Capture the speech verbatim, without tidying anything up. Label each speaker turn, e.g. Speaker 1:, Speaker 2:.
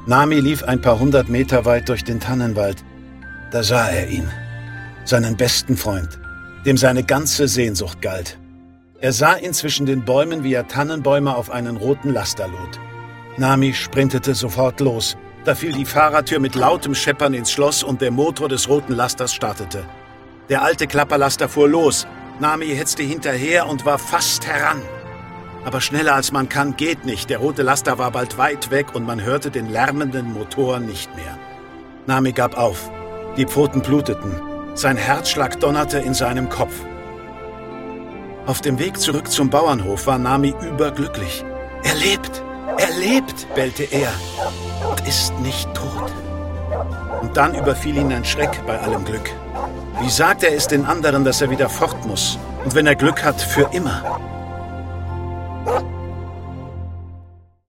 Speaker 1: Nami lief ein paar hundert Meter weit durch den Tannenwald. Da sah er ihn, seinen besten Freund, dem seine ganze Sehnsucht galt. Er sah ihn zwischen den Bäumen, wie er Tannenbäume auf einen roten Laster lud. Nami sprintete sofort los. Da fiel die Fahrertür mit lautem Scheppern ins Schloss und der Motor des roten Lasters startete. Der alte Klapperlaster fuhr los. Nami hetzte hinterher und war fast heran. Aber schneller als man kann, geht nicht. Der rote Laster war bald weit weg und man hörte den lärmenden Motor nicht mehr. Nami gab auf. Die Pfoten bluteten. Sein Herzschlag donnerte in seinem Kopf. Auf dem Weg zurück zum Bauernhof war Nami überglücklich. Er lebt! Er lebt! Bellte er. Und ist nicht tot. Und dann überfiel ihn ein Schreck bei allem Glück. Wie sagt er es den anderen, dass er wieder fort muss? Und wenn er Glück hat, für immer?